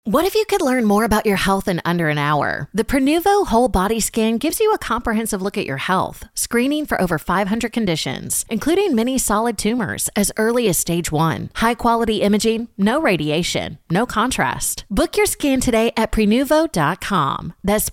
What if you could learn more about your health in under an hour? The Prenuvo Whole Body Scan gives you a comprehensive look at your health, screening for over 500 conditions, including many solid tumors as early as stage 1. High-quality imaging, no radiation, no contrast. Book your scan today at Prenuvo.com. That's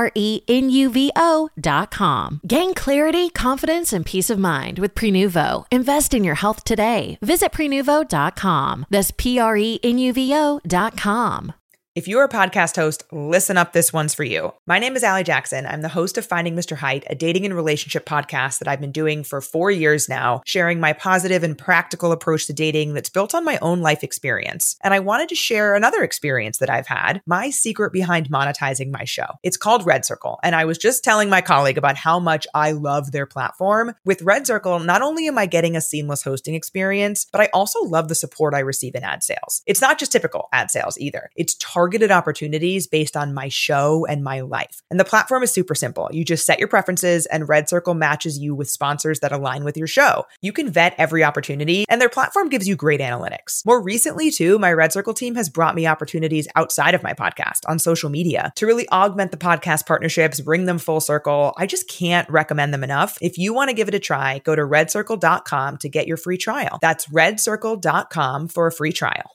Prenuvo.com. Gain clarity, confidence, and peace of mind with Prenuvo. Invest in your health today. Visit Prenuvo.com. That's Prenuvo.com. If you're a podcast host, listen up, this one's for you. My name is Allie Jackson. I'm the host of Finding Mr. Height, a dating and relationship podcast that I've been doing for 4 years now, sharing my positive and practical approach to dating that's built on my own life experience. And I wanted to share another experience that I've had, my secret behind monetizing my show. It's called Red Circle, and I was just telling my colleague about how much I love their platform. With Red Circle, not only am I getting a seamless hosting experience, but I also love the support I receive in ad sales. It's not just typical ad sales either. It's targeted opportunities based on my show and my life. And the platform is super simple. You just set your preferences and Red Circle matches you with sponsors that align with your show. You can vet every opportunity and their platform gives you great analytics. More recently too, my Red Circle team has brought me opportunities outside of my podcast on social media to really augment the podcast partnerships, bring them full circle. I just can't recommend them enough. If you want to give it a try, go to redcircle.com to get your free trial. That's redcircle.com for a free trial.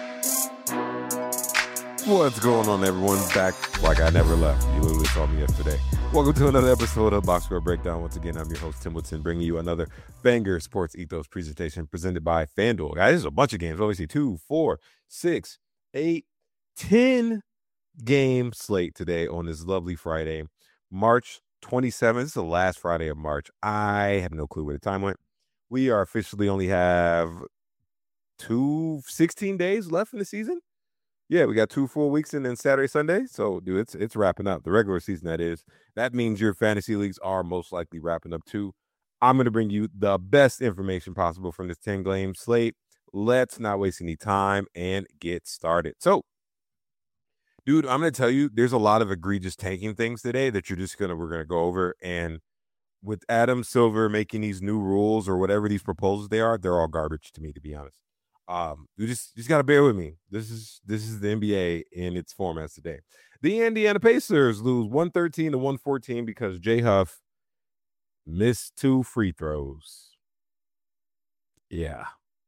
What's going on, everyone? Back like I never left. You literally saw me yesterday. Welcome to another episode of Box Score Breakdown. Once again, I'm your host, Tim Woodson, bringing you another banger sports ethos presentation presented by FanDuel. Guys, there's a bunch of games. Obviously, 2, 4, 6, 8, 10 game slate today on this lovely Friday, March 27th. This is the last Friday of March. I have no clue where the time went. We are officially only have 16 days left in the season. Yeah, we got 2 full weeks and then Saturday, Sunday. So, dude, it's wrapping up. The regular season, that is. That means your fantasy leagues are most likely wrapping up too. I'm going to bring you the best information possible from this 10-game slate. Let's not waste any time and get started. So, dude, I'm going to tell you, there's a lot of egregious tanking things today that we're going to go over. And with Adam Silver making these new rules or whatever these proposals they are, they're all garbage to me, to be honest. You just got to bear with me. This is the NBA in its formats today. The Indiana Pacers lose 113-114 because Jay Huff missed 2 free throws. Yeah.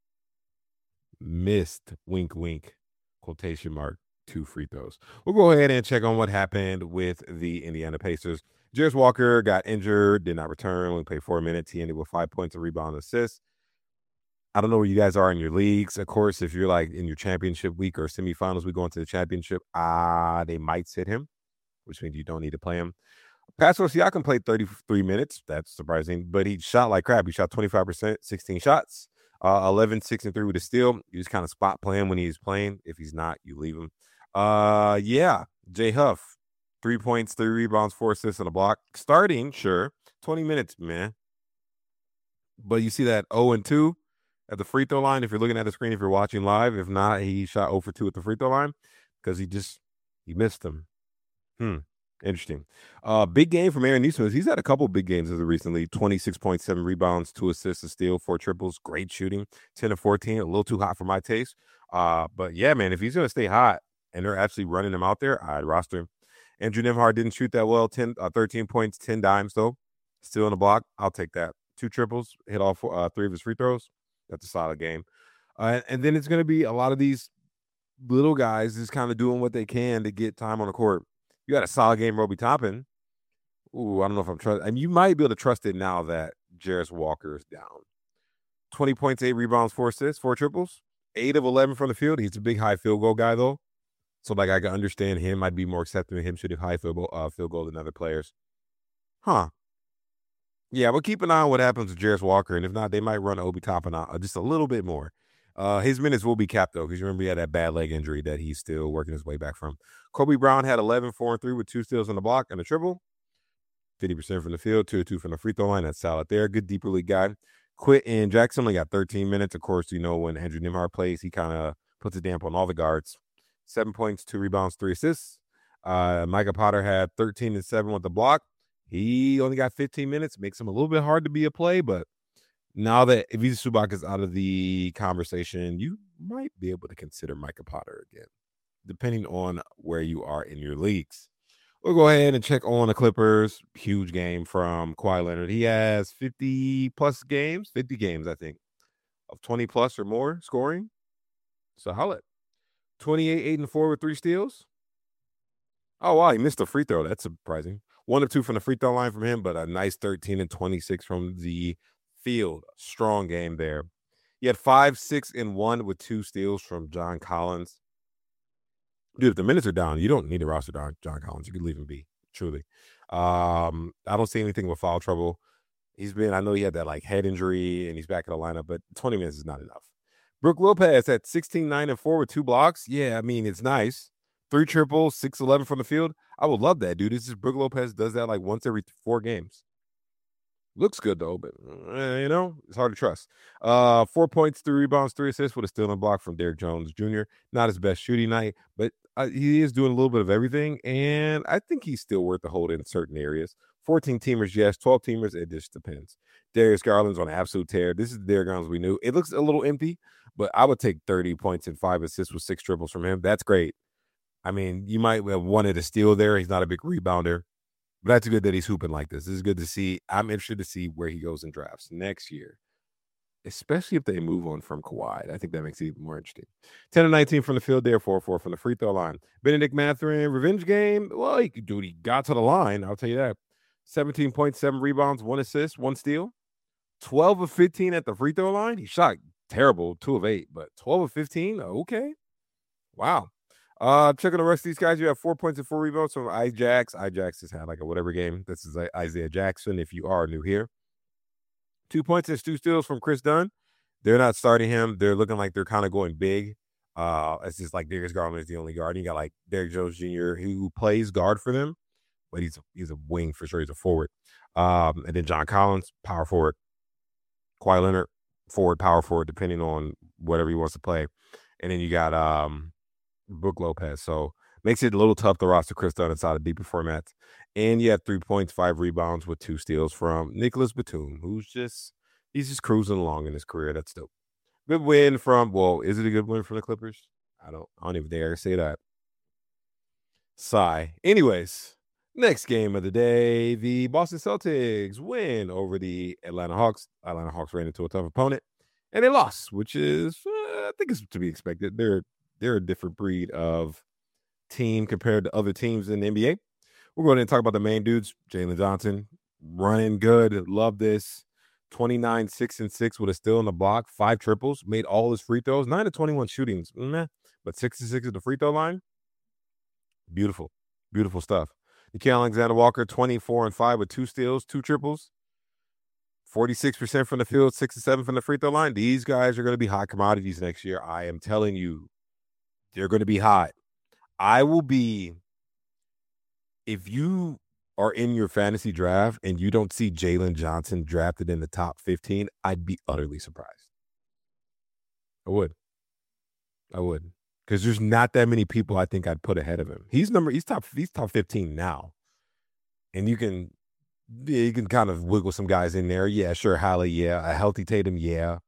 Missed, wink, wink, quotation mark, 2 free throws. We'll go ahead and check on what happened with the Indiana Pacers. Jarace Walker got injured, did not return, only played 4 minutes. He ended with 5 points, a rebound, and assist. I don't know where you guys are in your leagues. Of course, if you're like in your championship week or semifinals, we go into the championship, they might sit him, which means you don't need to play him. Pascal Siakam played 33 minutes. That's surprising, but he shot like crap. He shot 25%, 16 shots, 11, 6, and 3 with a steal. You just kind of spot play him when he's playing. If he's not, you leave him. Yeah, Jay Huff, 3 points, 3 rebounds, 4 assists, and a block. Starting, sure, 20 minutes, man. But you see that 0-2 at the free throw line. If you're looking at the screen, if you're watching live, if not, he shot 0 for 2 at the free throw line because he missed them. Interesting. Big game from Aaron Nesmith. He's had a couple big games as of recently. 26.7 rebounds, 2 assists, a steal, 4 triples. Great shooting. 10-14. A little too hot for my taste. But yeah, man, if he's going to stay hot and they're actually running him out there, I'd roster him. Andrew Nembhard didn't shoot that well. 13 points, 10 dimes though. Still in the block. I'll take that. 2 triples. Hit all 3 of his free throws. That's a solid game. And then it's going to be a lot of these little guys just kind of doing what they can to get time on the court. You got a solid game, Roby Toppin. Ooh, I don't know if I'm trusting. I mean, you might be able to trust it now that Jarace Walker is down. 20 points, 8 rebounds, 4 assists, 4 triples. 8 of 11 from the field. He's a big high field goal guy, though. So, like, I can understand him. I'd be more accepting of him shooting high field goal than other players. Yeah, we'll keep an eye on what happens with Jarace Walker, and if not, they might run Obi Toppin out just a little bit more. His minutes will be capped, though, because you remember he had that bad leg injury that he's still working his way back from. Kobe Brown had 11, 4, and 3 with 2 steals on the block and a triple. 50% from the field, 2 of 2 from the free throw line. That's solid there. Good deeper league guy. Quentin Jackson only got 13 minutes. Of course, you know, when Andrew Nembhard plays, he kind of puts a damp on all the guards. 7 points, 2 rebounds, 3 assists. Micah Potter had 13 and 7 with the block. He only got 15 minutes. Makes him a little bit hard to be a play, but now that Ivica Zubac is out of the conversation, you might be able to consider Micah Potter again. depending on where you are in your leagues. We'll go ahead and check on the Clippers. Huge game from Kawhi Leonard. He has 50 games, I think, of 20 plus or more scoring. So holla. 28, 8-4 with 3 steals. Oh, wow. He missed a free throw. That's surprising. 1 of 2 from the free throw line from him, but a nice 13 and 26 from the field. Strong game there. He had 5, 6, and 1 with 2 steals from John Collins. Dude, if the minutes are down, you don't need to roster John Collins. You can leave him be, truly. I don't see anything with foul trouble. I know he had that like head injury and he's back in the lineup, but 20 minutes is not enough. Brook Lopez at 16, 9, and 4 with 2 blocks. Yeah, I mean, it's nice. 3 triples, 6, 11 from the field. I would love that, dude. This is Brook Lopez does that like once every 4 games. Looks good, though, but, it's hard to trust. 4 points, 3 rebounds, 3 assists with a steal and block from Derrick Jones Jr. Not his best shooting night, but he is doing a little bit of everything, and I think he's still worth the hold in certain areas. 14 teamers, yes. 12 teamers, it just depends. Darius Garland's on an absolute tear. This is the Darius Garland we knew. It looks a little empty, but I would take 30 points and 5 assists with 6 triples from him. That's great. I mean, you might have wanted a steal there. He's not a big rebounder. But that's good that he's hooping like this. This is good to see. I'm interested to see where he goes in drafts next year, especially if they move on from Kawhi. I think that makes it even more interesting. 10 and 19 from the field there, 4-4 from the free throw line. Benedict Mathurin, revenge game. Well, he got to the line. I'll tell you that. 17 points, 7 rebounds, 1 assist, 1 steal. 12 of 15 at the free throw line. He shot terrible, 2 of 8, but 12 of 15? Okay. Wow. Checking the rest of these guys, you have 4 points and 4 rebounds from Ijax. Ijax has had like a whatever game. This is Isaiah Jackson if you are new here. 2 points and 2 steals from Chris Dunn. They're not starting him. They're looking like they're kind of going big. It's just like Darius Garland is the only guard. You got like Derrick Jones Jr. who plays guard for them, but he's a wing for sure. He's a forward. And then John Collins, power forward. Kawhi Leonard, forward, power forward, depending on whatever he wants to play. And then you got Brook Lopez. So makes it a little tough to roster Chris Dunn inside of deeper formats. And you have 3 points, 5 rebounds with 2 steals from Nicholas Batum, he's just cruising along in his career. That's dope. Good win is it a good win from the Clippers? I don't even dare say that. Sigh. Anyways, next game of the day, the Boston Celtics win over the Atlanta Hawks. Atlanta Hawks ran into a tough opponent, and they lost, which is, I think it's to be expected. They're a different breed of team compared to other teams in the NBA. We're going to talk about the main dudes. Jalen Johnson, running good. Love this. 29, 6 and 6 with a steal in the block, 5 triples, made all his free throws, 9 to 21 shootings, but 6 and 6 at the free throw line. Beautiful, beautiful stuff. Nickeil Alexander-Walker, 24 and 5 with 2 steals, 2 triples, 46% from the field, 6 and 7 from the free throw line. These guys are going to be hot commodities next year. I am telling you, they're going to be hot. If you are in your fantasy draft and you don't see Jalen Johnson drafted in the top 15, I'd be utterly surprised. I would. Because there's not that many people I think I'd put ahead of him. He's top 15 now. And you can kind of wiggle some guys in there. Yeah, sure, Hallie, yeah. A healthy Tatum, yeah.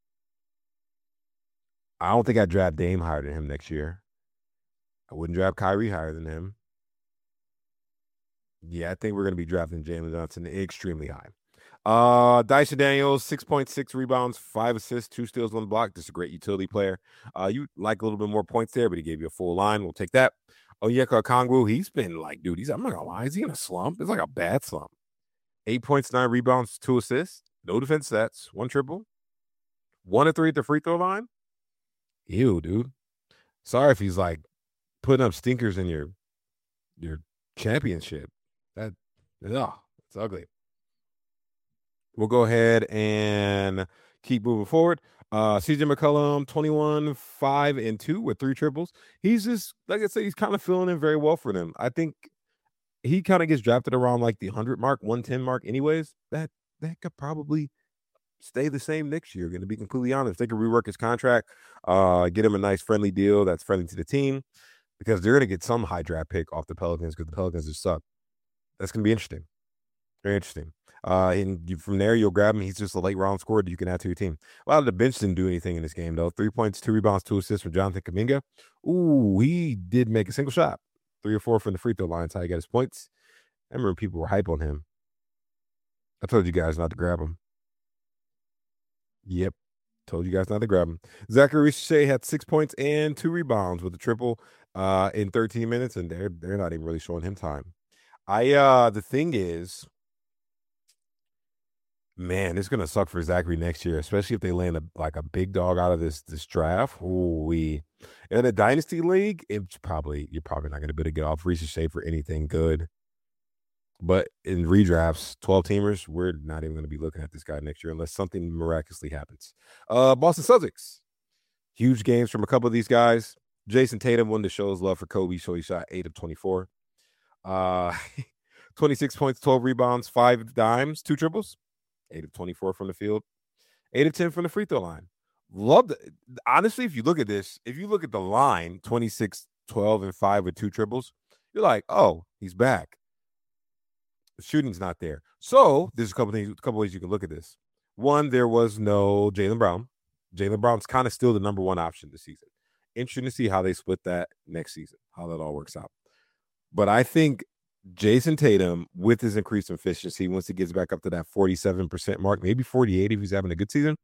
I don't think I'd draft Dame higher than him next year. I wouldn't draft Kyrie higher than him. Yeah, I think we're going to be drafting Jalen Johnson extremely high. Dyson Daniels, 6.6 rebounds, 5 assists, 2 steals on the block. Just a great utility player. You like a little bit more points there, but he gave you a full line. We'll take that. Onyeka Okongwu, he's been like, dude, I'm not going to lie. Is he in a slump? It's like a bad slump. 8 points, 9 rebounds, 2 assists. No defense stats. 1 triple. 1 of 3 at the free throw line. Ew, dude. Sorry if he's like putting up stinkers in your championship. It's ugly. We'll go ahead and keep moving forward. CJ McCollum, 21, 5 and 2 with 3 triples. He's just, like I said, he's kind of filling in very well for them. I think he kind of gets drafted around like the 100 mark, 110 mark anyways. That could probably stay the same next year, going to be completely honest. They could rework his contract, get him a nice friendly deal that's friendly to the team, because they're going to get some high draft pick off the Pelicans because the Pelicans just suck. That's going to be interesting. Very interesting. From there, you'll grab him. He's just a late round scorer that you can add to your team. A lot of the bench didn't do anything in this game, though. 3 points, 2 rebounds, 2 assists from Jonathan Kuminga. Ooh, he did make a single shot. 3 or 4 from the free throw line. That's how he got his points. I remember people were hype on him. I told you guys not to grab him. Yep. Told you guys not to grab him. Zachary Richey had 6 points and 2 rebounds with a triple in 13 minutes, and they're not even really showing him time. The thing is, man, it's gonna suck for Zachary next year, especially if they land a big dog out of this draft. Ooh, in a dynasty league, you're probably not gonna be able to get off Richey for anything good. But in redrafts, 12 teamers, we're not even going to be looking at this guy next year unless something miraculously happens. Boston Celtics, huge games from a couple of these guys. Jason Tatum won the show's love for Kobe, so he shot 8 of 24. 26 points, 12 rebounds, 5 dimes, 2 triples, 8 of 24 from the field, 8 of 10 from the free throw line. Honestly, if you look at the line, 26, 12, and 5 with 2 triples, you're like, oh, he's back. The shooting's not there. So there's a couple ways you can look at this. One, there was no Jaylen Brown. Jaylen Brown's kind of still the number 1 option this season. Interesting to see how they split that next season, how that all works out. But I think Jason Tatum, with his increased efficiency, once he gets back up to that 47% mark, maybe 48 if he's having a good season,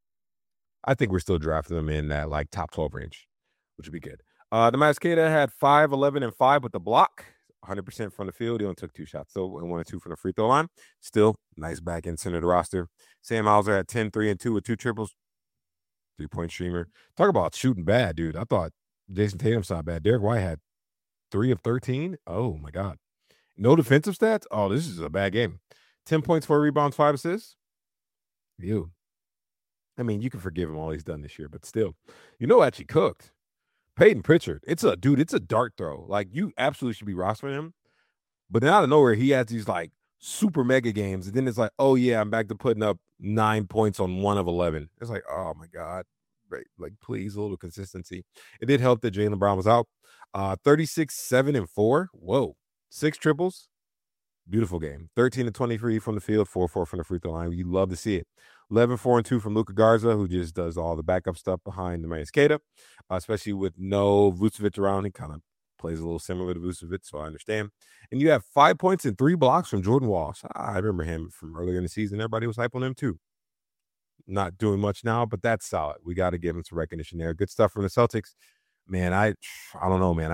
I think we're still drafting him in that like top 12 range, which would be good. Neemias Queta had 5, 11, and 5 with the block. 100% from the field. He only took 2 shots, so 1 and 2 from the free throw line. Still, nice back end center of the roster. Sam Hauser had 10, 3, and 2 with 2 triples. 3-point streamer. Talk about shooting bad, dude. I thought Jason Tatum shot bad. Derek White had 3 of 13. Oh, my God. No defensive stats? Oh, this is a bad game. 10 points, 4 rebounds, 5 assists. Ew. I mean, you can forgive him all he's done this year, but still. Actually cooked. Peyton Pritchard, it's a dart throw. Like, you absolutely should be rostering him. But then out of nowhere, he has these, like, super mega games. And then it's like, oh, yeah, I'm back to putting up 9 points on 1 of 11. It's like, oh, my God. Right. Like, please, a little consistency. It did help that Jaylen Brown was out. 36, 7, and 4. Whoa. 6 triples. Beautiful game. 13 to 23 from the field, 4-4 from the free throw line. You love to see it. 11, 4, and 2 from Luka Garza, who just does all the backup stuff behind Neemias Queta, especially with no Vucevic around. He kind of plays a little similar to Vucevic, so I understand. And you have 5 points and 3 blocks from Jordan Walsh. I remember him from earlier in the season. Everybody was hype on him too. Not doing much now, but that's solid. We got to give him some recognition there. Good stuff from the Celtics. Man, I don't know, man.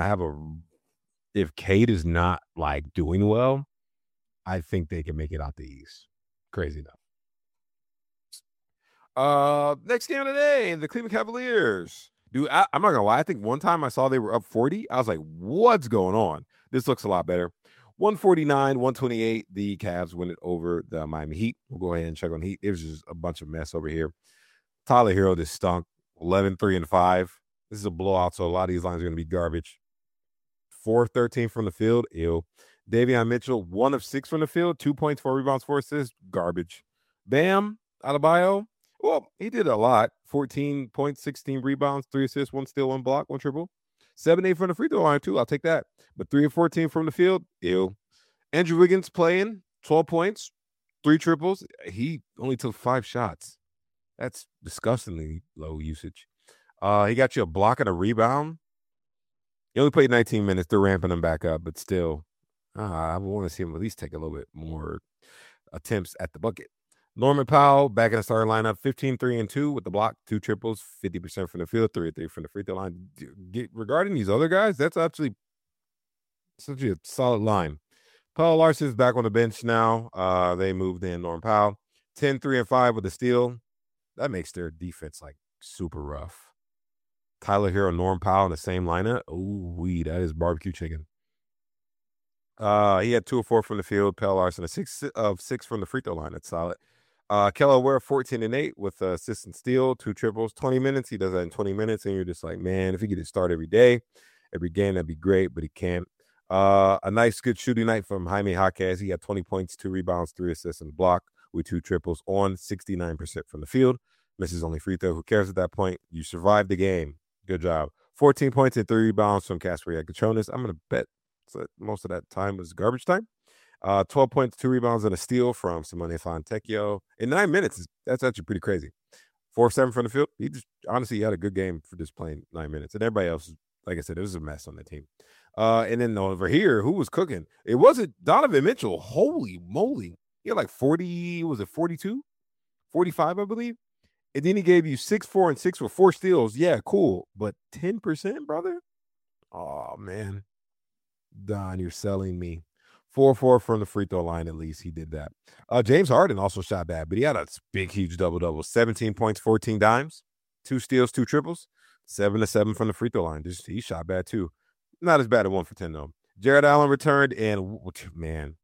If Cade is not like doing well, I think they can make it out the East. Crazy enough. Next game of the day, the Cleveland Cavaliers. Dude, I'm not gonna lie. I think one time I saw they were up 40. I was like, what's going on? This looks a lot better. 149, 128. The Cavs win it over the Miami Heat. We'll go ahead and check on Heat. It was just a bunch of mess over here. Tyler Hero just stunk. 11, 3, and 5. This is a blowout, so a lot of these lines are going to be garbage. 4 13 from the field. Ew. Davion Mitchell, 1 of 6 from the field. 2 points, 4 rebounds, 4 assists. Garbage. Bam Adebayo. Well, he did a lot. 14 points, 16 rebounds, 3 assists, 1 steal, 1 block, 1 triple. 7-8 from the free throw line, too. I'll take that. But 3 of 14 from the field, ew. Andrew Wiggins playing, 12 points, 3 triples. He only took 5 shots. That's disgustingly low usage. He got you a block and a rebound. He only played 19 minutes. They're ramping him back up, but still, I want to see him at least take a little bit more attempts at the bucket. Norman Powell back in the starting lineup, 15, 3, and 2 with the block, 2 triples, 50% from the field, 3 of 3 from the free throw line. Regarding these other guys, that's actually such a solid line. Paul Larson's back on the bench now. They moved in Norman Powell, 10, 3, and 5 with the steal. That makes their defense like super rough. Tyler Hero, Norman Powell in the same lineup. Oh, that is barbecue chicken. He had 2 of 4 from the field. Paul Larson, a 6 of 6 from the free throw line. That's solid. Kelly Ware, 14 and 8 with assist and steal, 2 triples, 20 minutes. He does that in 20 minutes, and you're just like, man, if he could start every day, every game, that'd be great, but he can't. A nice, good shooting night from Jaime Jaquez. He had 20 points, 2 rebounds, 3 assists, and a block with 2 triples on 69% from the field. Misses only free throw. Who cares at that point? You survived the game. Good job. 14 points and 3 rebounds from Casper Yakuchonis. I'm going to bet most of that time was garbage time. 12 points, 2 rebounds, and a steal from Simone Fontecchio in 9 minutes. That's actually pretty crazy. 4 of 7 from the field. He just honestly had a good game for just playing 9 minutes. And everybody else, like I said, it was a mess on the team. And then over here, who was cooking? It wasn't Donovan Mitchell. Holy moly. He had like 40, was it 42? 45, I believe. And then he gave you 6, 4, and 6 with 4 steals. Yeah, cool. But 10%, brother? Oh, man. Don, you're selling me. 4-4 from the free throw line, at least he did that. James Harden also shot bad, but he had a big, huge double-double. 17 points, 14 dimes, 2 steals, 2 triples, 7 of 7 from the free throw line. He shot bad, too. Not as bad at 1 for 10, though. Jared Allen returned, and, man,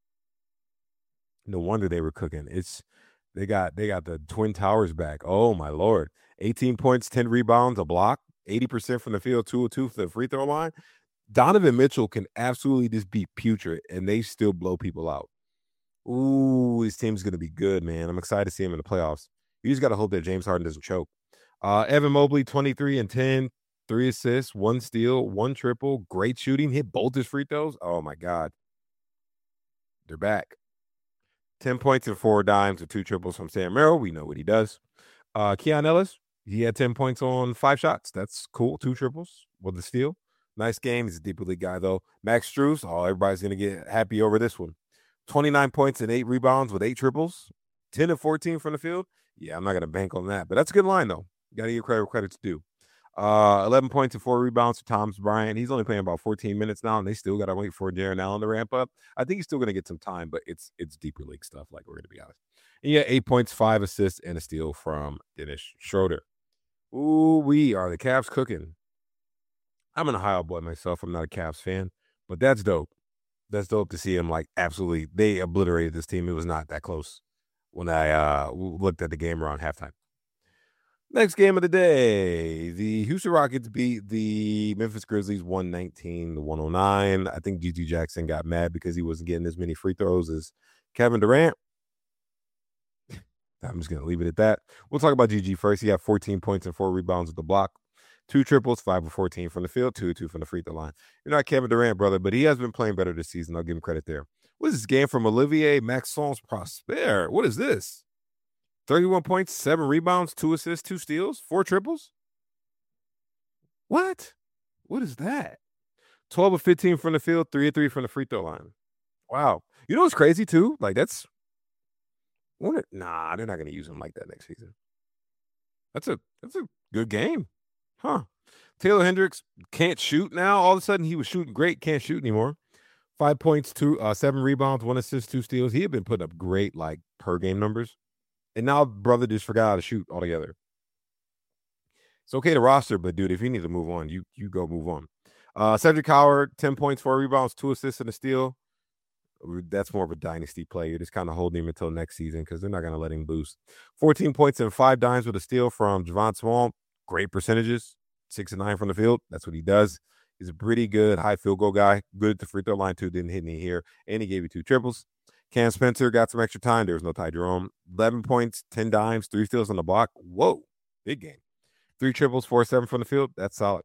no wonder they were cooking. They got the Twin Towers back. Oh, my Lord. 18 points, 10 rebounds, a block, 80% from the field, 2 of 2 for the free throw line. Donovan Mitchell can absolutely just be putrid, and they still blow people out. Ooh, this team's going to be good, man. I'm excited to see him in the playoffs. You just got to hope that James Harden doesn't choke. Evan Mobley, 23 and 10, 3 assists, 1 steal, 1 triple, great shooting, hit both his free throws. Oh, my God. They're back. 10 points and 4 dimes and 2 triples from Sam Merrill. We know what he does. Keon Ellis, he had 10 points on 5 shots. That's cool. 2 triples with the steal. Nice game. He's a deeper league guy, though. Max Strus, everybody's going to get happy over this one. 29 points and 8 rebounds with 8 triples. 10 and 14 from the field. Yeah, I'm not going to bank on that. But that's a good line, though. You got to give credit's due. 11 points and 4 rebounds for Thomas Bryant. He's only playing about 14 minutes now, and they still got to wait for Jarrett Allen to ramp up. I think he's still going to get some time, but it's deeper league stuff, like we're going to be honest. And yeah, 8 points, 5 assists, and a steal from Dennis Schroeder. Ooh, we are the Cavs cooking. I'm an Ohio boy myself. I'm not a Cavs fan, but that's dope. That's dope to see him absolutely. They obliterated this team. It was not that close when I looked at the game around halftime. Next game of the day, the Houston Rockets beat the Memphis Grizzlies 119-109. I think G.G. Jackson got mad because he wasn't getting as many free throws as Kevin Durant. I'm just going to leave it at that. We'll talk about G.G. first. He had 14 points and 4 rebounds at the block. 2 triples, 5 of 14 from the field, 2 of 2 from the free throw line. You're not Kevin Durant, brother, but he has been playing better this season. I'll give him credit there. What is this game from Olivier Maxence Prosper? What is this? 31 points, 7 rebounds, 2 assists, 2 steals, 4 triples? What? What is that? 12 of 15 from the field, 3 of 3 from the free throw line. Wow. You know what's crazy, too? Nah, they're not going to use him like that next season. That's a good game. Huh. Taylor Hendricks can't shoot now. All of a sudden, he was shooting great, can't shoot anymore. 5 points, 7 rebounds, 1 assist, 2 steals. He had been putting up great, per game numbers. And now, brother just forgot how to shoot altogether. It's okay to roster, but, dude, if you need to move on, you go move on. Cedric Howard, 10 points, 4 rebounds, 2 assists, and a steal. That's more of a dynasty play. You're just kind of holding him until next season because they're not going to let him boost. 14 points and 5 dimes with a steal from Javon Small. Great percentages, 6 and 9 from the field. That's what he does. He's a pretty good high field goal guy. Good at the free throw line, too. Didn't hit any here. And he gave you 2 triples. Cam Spencer got some extra time. There was no Ty Jerome. 11 points, 10 dimes, 3 steals on the block. Whoa, big game. 3 triples, 4 7 from the field. That's solid.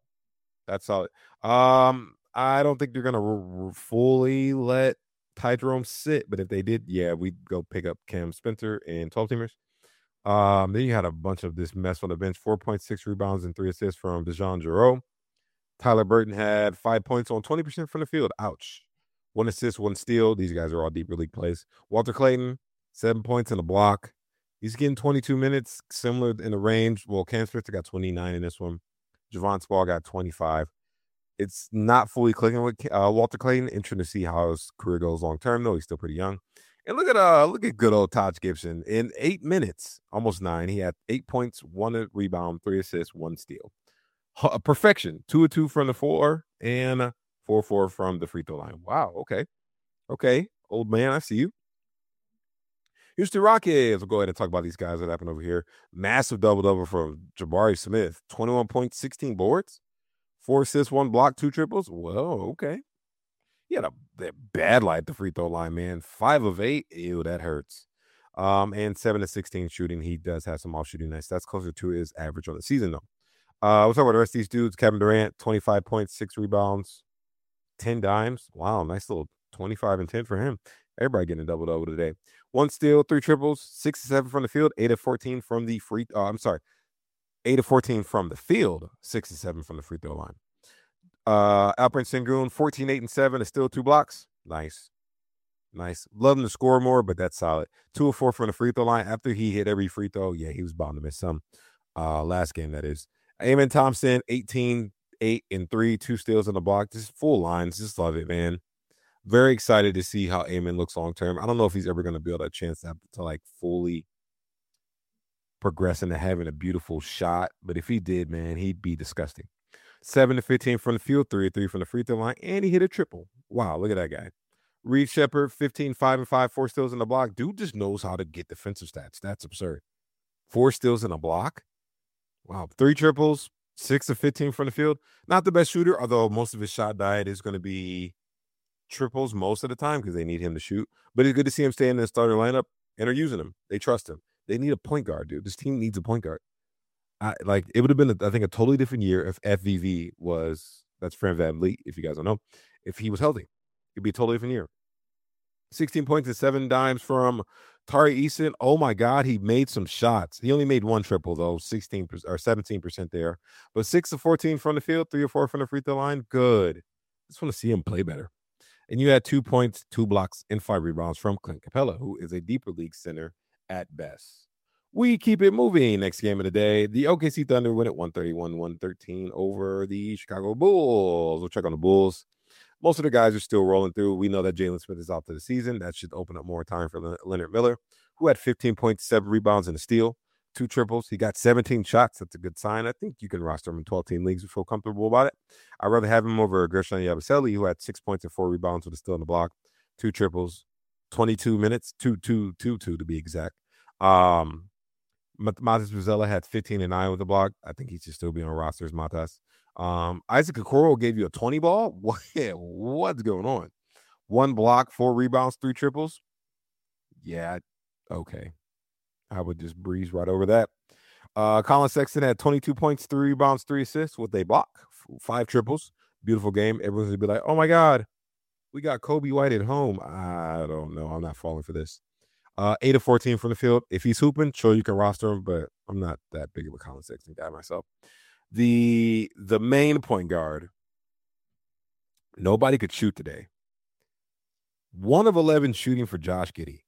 I don't think they're going to fully let Ty Jerome sit, but if they did, yeah, we'd go pick up Cam Spencer and 12-teamers. Then you had a bunch of this mess on the bench. 4.6 rebounds and 3 assists from DeJon Jarreau. Tyler Burton had 5 points on 20% from the field. Ouch. 1 assist, 1 steal. These guys are all deeper league plays. Walter Clayton, 7 points in the block. He's getting 22 minutes, similar in the range. Well, Cam Spencer got 29 in this one. Javon Small got 25. It's not fully clicking with Walter Clayton. Interesting to see how his career goes long term, though. He's still pretty young. And look at good old Taj Gibson. In 8 minutes, almost 9, he had 8 points, 1 rebound, 3 assists, 1 steal. Perfection. 2 of 2 from the floor and 4-4 from the free throw line. Wow. Okay. Old man, I see you. Houston Rockets. We'll go ahead and talk about these guys that happened over here. Massive double-double from Jabari Smith. 21 points, 16 boards. 4 assists, 1 block, 2 triples. Whoa, okay. He had a bad light at the free throw line, man. 5 of 8. Ew, that hurts. And 7 of 16 shooting. He does have some off shooting nights. That's closer to his average on the season, though. We'll talk about the rest of these dudes. Kevin Durant, 25 points, 6 rebounds, 10 dimes. Wow, nice little 25 and 10 for him. Everybody getting a double-double today. 1 steal, 3 triples, 6 to 7 from the field, 8 of 14 from the 8 of 14 from the field, 6 to 7 from the free throw line. Alperen Sengun, 14, 8, and 7, is still 2 blocks. Nice. Love him to score more, but that's solid. 2 of 4 from the free throw line. After he hit every free throw, yeah, he was bound to miss some. Last game, that is. Amen Thompson, 18, 8, and 3, 2 steals on the block. Just full lines. Just love it, man. Very excited to see how Amen looks long term. I don't know if he's ever going to build a chance to like fully progress into having a beautiful shot, but if he did, man, he'd be disgusting. 7 to 15 from the field, 3 of 3 from the free throw line, and he hit a triple. Wow, look at that guy. Reed Shepherd, 15, 5 and 5, 4 steals in the block. Dude just knows how to get defensive stats. That's absurd. 4 steals in a block. Wow, 3 triples, 6 of 15 from the field. Not the best shooter, although most of his shot diet is going to be triples most of the time because they need him to shoot. But it's good to see him stay in the starter lineup and are using him. They trust him. They need a point guard, dude. This team needs a point guard. It would have been, I think, a totally different year if FVV was, that's Fred VanVleet, if you guys don't know, if he was healthy. It'd be a totally different year. 16 points and 7 dimes from Tari Eason. Oh, my God, he made some shots. He only made 1 triple, though, 16% or 17% there. But 6 of 14 from the field, 3 or 4 from the free throw line. Good. Just want to see him play better. And you had 2 points, 2 blocks, and 5 rebounds from Clint Capella, who is a deeper league center at best. We keep it moving. Next game of the day, the OKC Thunder win at 131-113 over the Chicago Bulls. We'll check on the Bulls. Most of the guys are still rolling through. We know that Jalen Smith is out for the season. That should open up more time for Leonard Miller, who had 15.7 rebounds and a steal, 2 triples. He got 17 shots. That's a good sign. I think you can roster him in 12-team leagues and feel comfortable about it. I'd rather have him over Gershon Yabusele, who had 6 points and 4 rebounds with a steal on the block, 2 triples, 22 minutes, 2 to be exact. Matas Buzella had 15 and 9 with the block. I think he should still be on rosters, Matas. Isaac Okoro gave you a 20 ball. What's going on? 1 block, 4 rebounds, 3 triples. Yeah, okay. I would just breeze right over that. Colin Sexton had 22 points, 3 rebounds, 3 assists with a block, 5 triples. Beautiful game. Everyone's going to be like, oh, my God, we got Kobe White at home. I don't know. I'm not falling for this. 8 of 14 from the field. If he's hooping, sure, you can roster him, but I'm not that big of a Colin Sexton guy myself. The main point guard, nobody could shoot today. 1 of 11 shooting for Josh Giddey.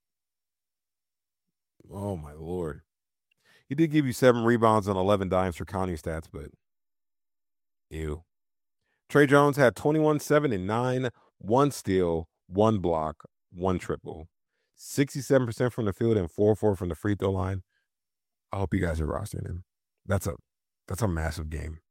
Oh, my Lord. He did give you 7 rebounds and 11 dimes for counting stats, but ew. Trey Jones had 21, 7, and 9, 1 steal, 1 block, 1 triple. 67% from the field and 4-4 from the free throw line. I hope you guys are rostering him. That's a massive game.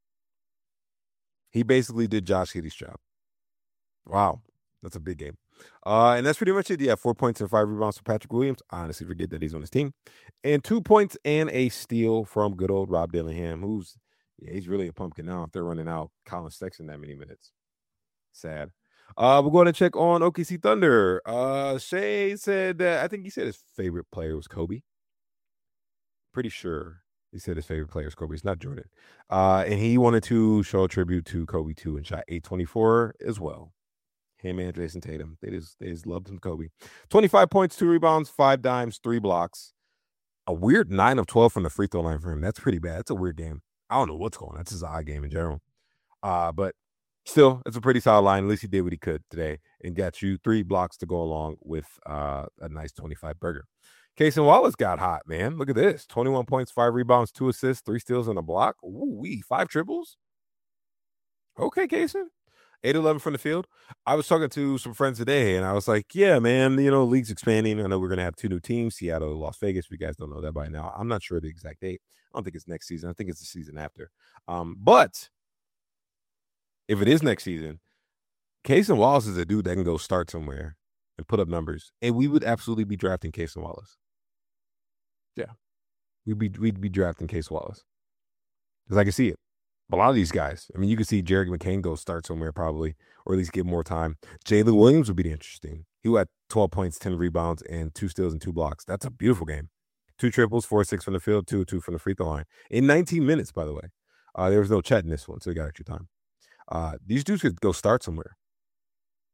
He basically did Josh Giddey's job. Wow. That's a big game. And that's pretty much it. Yeah, 4 points and 5 rebounds for Patrick Williams. I honestly forget that he's on his team. And 2 points and a steal from good old Rob Dillingham, he's really a pumpkin now if they're running out Colin Sexton that many minutes. Sad. We're going to check on OKC Thunder. Shea said that, I think he said his favorite player was Kobe. Pretty sure he said his favorite player is Kobe. It's not Jordan. And he wanted to show a tribute to Kobe too and shot 824 as well. Him and Jason Tatum. They just loved him, Kobe. 25 points, 2 rebounds, 5 dimes, 3 blocks. A weird 9 of 12 from the free throw line for him. That's pretty bad. That's a weird game. I don't know what's going on. That's just an odd game in general. But still, it's a pretty solid line. At least he did what he could today and got you 3 blocks to go along with a nice 25 burger. Cason Wallace got hot, man. Look at this. 21 points, 5 rebounds, 2 assists, 3 steals on a block. Ooh, 5 triples. Okay, Cason. 8-11 from the field. I was talking to some friends today, and I was like, yeah, man, league's expanding. I know we're going to have 2 new teams, Seattle and Las Vegas. If you guys don't know that by now. I'm not sure the exact date. I don't think it's next season. I think it's the season after. But if it is next season, Cason Wallace is a dude that can go start somewhere and put up numbers. And we would absolutely be drafting Cason Wallace. Yeah. We'd be drafting Cason Wallace. Because I can see it. A lot of these guys. I mean, you could see Jared McCain go start somewhere probably, or at least get more time. Jalen Williams would be interesting. He had 12 points, 10 rebounds, and 2 steals and 2 blocks. That's a beautiful game. 2 triples, 4-6 from the field, 2-2 from the free throw line. In 19 minutes, by the way. There was no Chet in this one, so he got extra time. These dudes could go start somewhere.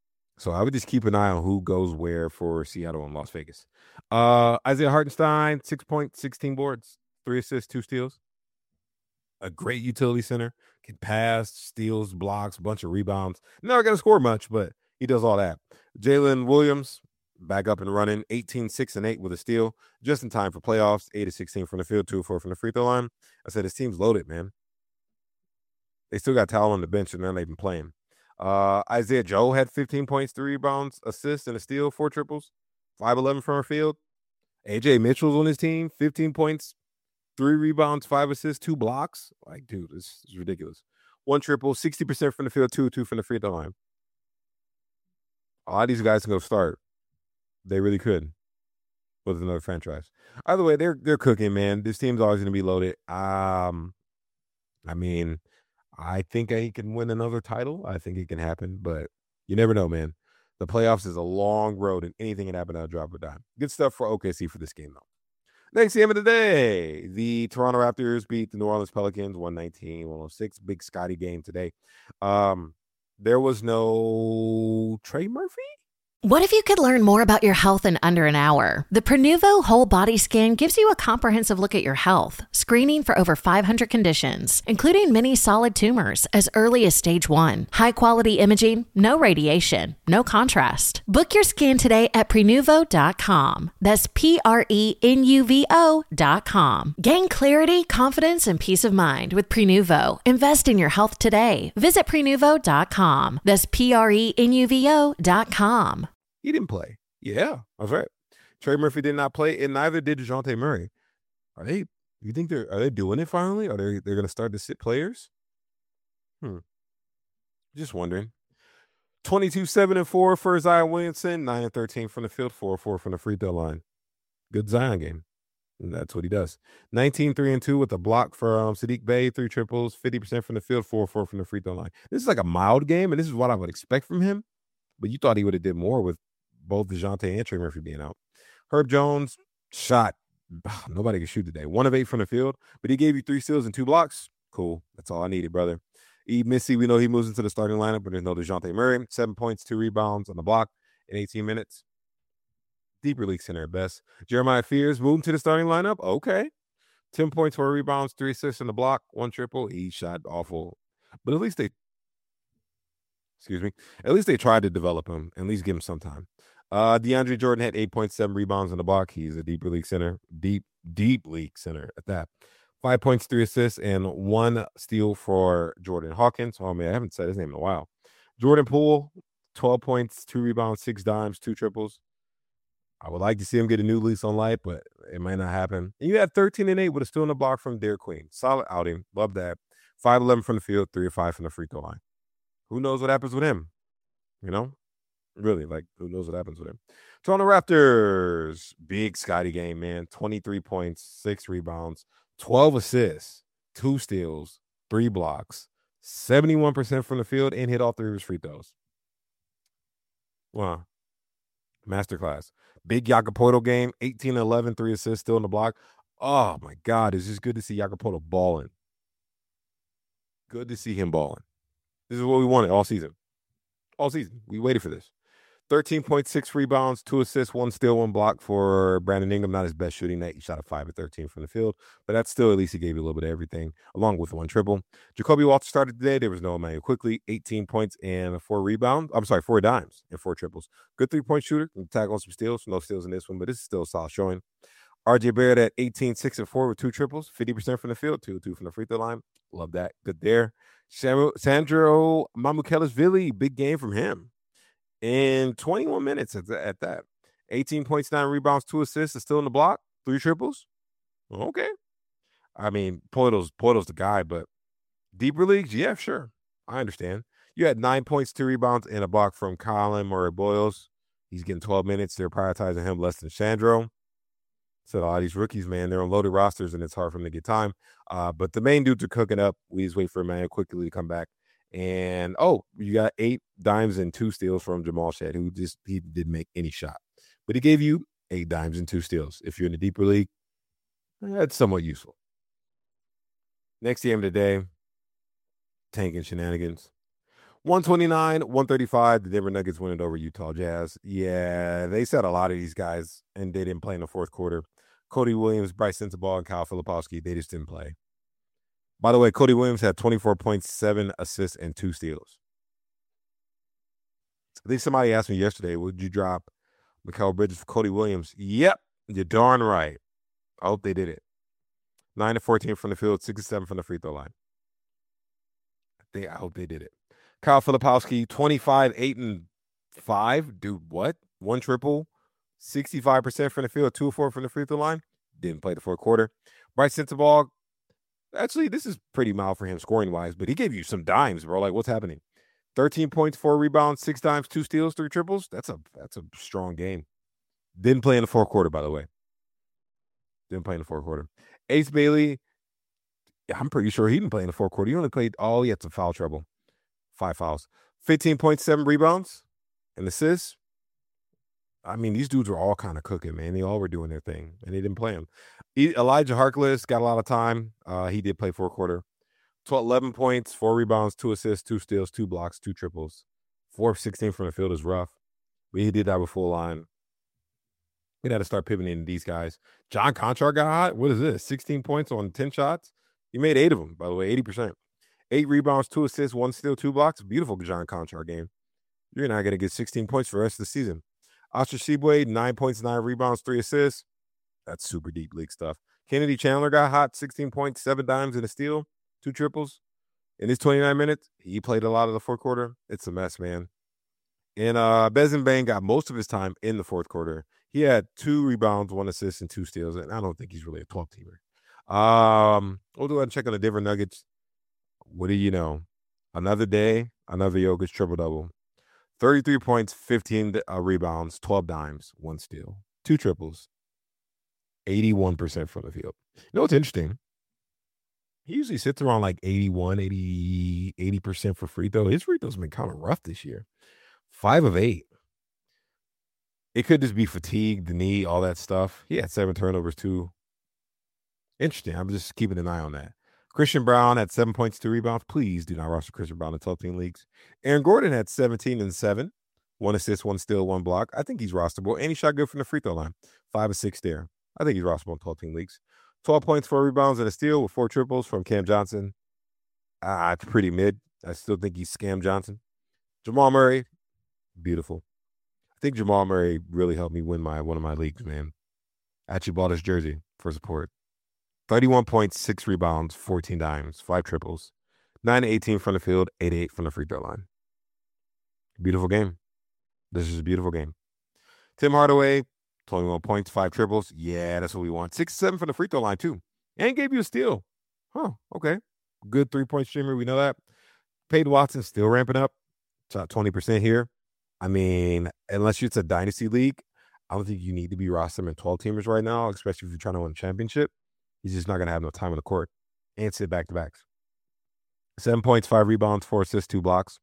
So I would just keep an eye on who goes where for Seattle and Las Vegas. Isaiah Hartenstein, 6 points, 16 boards, 3 assists, 2 steals. A great utility center. Can pass, steals, blocks, bunch of rebounds. Never going to score much, but he does all that. Jalen Williams, back up and running, 18, 6, and 8 with a steal. Just in time for playoffs, 8 of 16 from the field, 2 of 4 from the free throw line. I said his team's loaded, man. They still got Towel on the bench, and then they've been playing. Isaiah Joe had 15 points, 3 rebounds, assists, and a steal, 4 triples, 5-11 from our field. AJ Mitchell's on his team, 15 points, 3 rebounds, 5 assists, 2 blocks. Like, dude, this is ridiculous. 1 triple, 60% from the field, 2 from the free throw line. A lot of these guys can go start. They really could with another franchise. Either way, they're cooking, man. This team's always going to be loaded. I mean, I think he can win another title. I think it can happen, but you never know, man. The playoffs is a long road, and anything can happen at a drop of a dime. Good stuff for OKC for this game, though. Next game of the day, the Toronto Raptors beat the New Orleans Pelicans 119-106. Big Scotty game today. There was no Trey Murphy. What if you could learn more about your health in under an hour? The Prenuvo Whole Body Scan gives you a comprehensive look at your health, screening for over 500 conditions, including many solid tumors as early as stage 1. High-quality imaging, no radiation, no contrast. Book your scan today at Prenuvo.com. That's Prenuvo.com. Gain clarity, confidence, and peace of mind with Prenuvo. Invest in your health today. Visit Prenuvo.com. That's Prenuvo.com. He didn't play. Yeah, that's right. Trey Murphy did not play, and neither did DeJounte Murray. You think are they doing it finally? Are they're going to start to sit players? Just wondering. 22, 7, and 4 for Zion Williamson, 9 and 13 from the field, 4 4 from the free throw line. Good Zion game. And that's what he does. 19, 3, and 2 with a block for Sadiq Bey, 3 triples, 50% from the field, 4 4 from the free throw line. This is like a mild game, and this is what I would expect from him. But you thought he would have did more with both DeJounte and Trey Murphy being out. Herb Jones shot. Nobody can shoot today. 1 of 8 from the field, but he gave you 3 steals and 2 blocks. Cool. That's all I needed, brother. Missy, we know he moves into the starting lineup, but there's no DeJounte Murray. 7 points, 2 rebounds on the block in 18 minutes. Deeper league center at best. Jeremiah Fears moved to the starting lineup. Okay. 10 points, 4 rebounds, 3 assists on the block, 1 triple. He shot awful. But at least they tried to develop him, at least give him some time. DeAndre Jordan had 8.7 rebounds on the block. He's a deep league center at that. 5 points, 3 assists, and 1 steal for Jordan Hawkins. Oh, man, I haven't said his name in a while. Jordan Poole, 12 points, 2 rebounds, 6 dimes, 2 triples. I would like to see him get a new lease on life, but it might not happen. And you had 13 and 8 with a steal on the block from Derek Queen. Solid outing. Love that. 5-11 from the field, 3 of 5 from the free throw line. Who knows what happens with him? Really, who knows what happens with him? Toronto Raptors, big Scotty game, man. 23 points, 6 rebounds, 12 assists, 2 steals, 3 blocks, 71% from the field, and hit all 3 of his free throws. Wow. Masterclass. Big Jacopoto game, 18-11, 3 assists, still in the block. Oh, my God. It's just good to see Jacopoto balling. Good to see him balling. This is what we wanted all season. All season. We waited for this. 13.6 rebounds, 2 assists, 1 steal, 1 block for Brandon Ingram. Not his best shooting night. He shot a 5 of 13 from the field, but that's still, at least he gave you a little bit of everything, along with 1 triple. Jacoby Walter started today. There was no Emmanuel Quickly. 18 points and 4 dimes and 4 triples. Good 3-point shooter. Can tag on some steals. No steals in this one, but this is still a solid showing. RJ Barrett at 18, 6, and 4 with 2 triples, 50% from the field, 2 from the free throw line. Love that. Good there. Sandro Mamukelashvili, big game from him. In 21 minutes at that. 18 points, 9 rebounds, 2 assists, is still in the block, 3 triples. Okay. I mean, Poeltl's the guy, but deeper leagues, yeah, sure. I understand. You had 9 points, 2 rebounds, and a block from Colin Murray-Boyles. He's getting 12 minutes. They're prioritizing him less than Sandro. So a lot of these rookies, man, they're on loaded rosters, and it's hard for them to get time. But the main dudes are cooking up. We just wait for Emmanuel Quickly to come back. And, you got 8 dimes and 2 steals from Jamal Shead, he didn't make any shot. But he gave you 8 dimes and 2 steals. If you're in the deeper league, that's somewhat useful. Next game of the day, tanking shenanigans. 129, 135. The Denver Nuggets win it over Utah Jazz. Yeah, they said a lot of these guys, and they didn't play in the fourth quarter. Cody Williams, Bryce Sensabaugh, and Kyle Filipowski, they just didn't play. By the way, Cody Williams had 24.7 assists and 2 steals. I think somebody asked me yesterday, would you drop Mikal Bridges for Cody Williams? Yep, you're darn right. I hope they did it. 9 to 14 from the field, 6 to 7 from the free throw line. I hope they did it. Kyle Filipowski, 25, 8, and 5. Dude, what? 1 triple, 65% from the field, 2 or 4 from the free throw line. Didn't play the fourth quarter. Bryce Sensabaugh, actually, this is pretty mild for him scoring-wise, but he gave you some dimes, bro. Like, what's happening? 13 points, 4 rebounds, 6 dimes, 2 steals, 3 triples. That's a strong game. Didn't play in the fourth quarter, by the way. Didn't play in the fourth quarter. Ace Bailey, I'm pretty sure he didn't play in the fourth quarter. He only played he had some foul trouble. 5 fouls. 15.7 rebounds and assists. I mean, these dudes were all kind of cooking, man. They all were doing their thing, and they didn't play him. Elijah Harkless got a lot of time. He did play fourth quarter. 11 points, 4 rebounds, 2 assists, 2 steals, 2 blocks, 2 triples. 4 of 16 from the field is rough. But he did that with full line. We had to start pivoting to these guys. John Conchar got hot. What is this? 16 points on 10 shots? He made 8 of them, by the way, 80%. 8 rebounds, 2 assists, 1 steal, 2 blocks. Beautiful John Conchar game. You're not going to get 16 points for the rest of the season. Oscar Tshiebwe, 9 points, 9 rebounds, 3 assists. That's super deep league stuff. Kennedy Chandler got hot, 16 points, 7 dimes and a steal, 2 triples. In his 29 minutes, he played a lot of the fourth quarter. It's a mess, man. And Bezin Bane got most of his time in the fourth quarter. He had 2 rebounds, 1 assist, and 2 steals. And I don't think he's really a 12-teamer. We'll go ahead and check on the Denver Nuggets. What do you know? Another day, another Jokic triple-double. 33 points, 15 rebounds, 12 dimes, 1 steal, 2 triples, 81% from the field. You know what's interesting? He usually sits around like 81, 80% for free throw. His free throws have been kind of rough this year. 5 of 8. It could just be fatigue, the knee, all that stuff. He had 7 turnovers too. Interesting. I'm just keeping an eye on that. Christian Brown had 7 points, 2 rebounds. Please do not roster Christian Brown in 12-team leagues. Aaron Gordon had 17 and 7. 1 assist, 1 steal, 1 block. I think he's rosterable. And he shot good from the free throw line. 5 of 6 there. I think he's rosterable in 12-team leagues. 12 points, 4 rebounds, and a steal with 4 triples from Cam Johnson. It's pretty mid. I still think he's Scam Johnson. Jamal Murray, beautiful. I think Jamal Murray really helped me win one of my leagues, man. I actually bought his jersey for support. 31 points, 6 rebounds, 14 dimes, 5 triples, 9-18 from the field, 8-8 from the free throw line. Beautiful game. This is a beautiful game. Tim Hardaway, 21 points, 5 triples. Yeah, that's what we want. 6-7 from the free throw line, too. And gave you a steal. Huh, okay. Good 3-point streamer. We know that. Peyton Watson still ramping up. Shot 20% here. I mean, unless it's a dynasty league, I don't think you need to be rostering in 12-teamers right now, especially if you're trying to win a championship. He's just not going to have no time on the court and sit back-to-backs. 7 points, 5 rebounds, 4 assists, 2 blocks.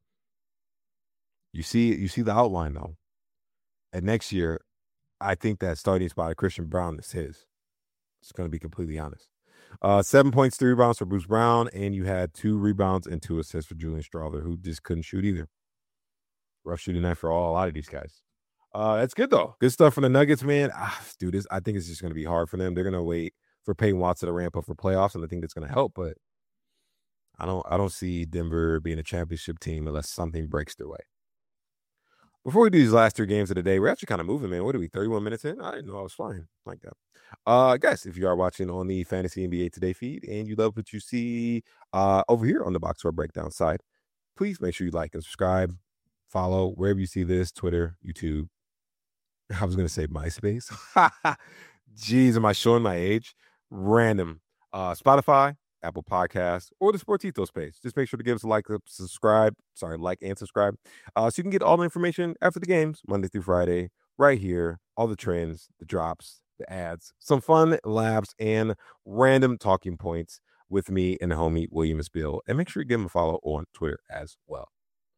You see the outline, though. And next year, I think that starting spot of Christian Brown is his. Just going to be completely honest. 7 points, 3 rebounds for Bruce Brown, and you had 2 rebounds and 2 assists for Julian Strawther, who just couldn't shoot either. Rough shooting night for a lot of these guys. That's good, though. Good stuff from the Nuggets, man. Dude, I think it's just going to be hard for them. They're going to wait for Peyton Watson to ramp up for playoffs, and I think that's going to help. But I don't see Denver being a championship team unless something breaks their way. Before we do these last 3 games of the day, we're actually kind of moving, man. What are we, 31 minutes in? I didn't know I was flying like that. Guys, if you are watching on the Fantasy NBA Today feed and you love what you see over here on the Box Score Breakdown side, please make sure you like and subscribe, follow wherever you see this, Twitter, YouTube. I was going to say MySpace. Jeez, am I showing my age? Random. Spotify, Apple Podcasts, or the Sportito page. Just make sure to give us a like and subscribe. So you can get all the information after the games, Monday through Friday, right here. All the trends, the drops, the ads, some fun labs, and random talking points with me and the homie Williams Bill. And make sure you give him a follow on Twitter as well.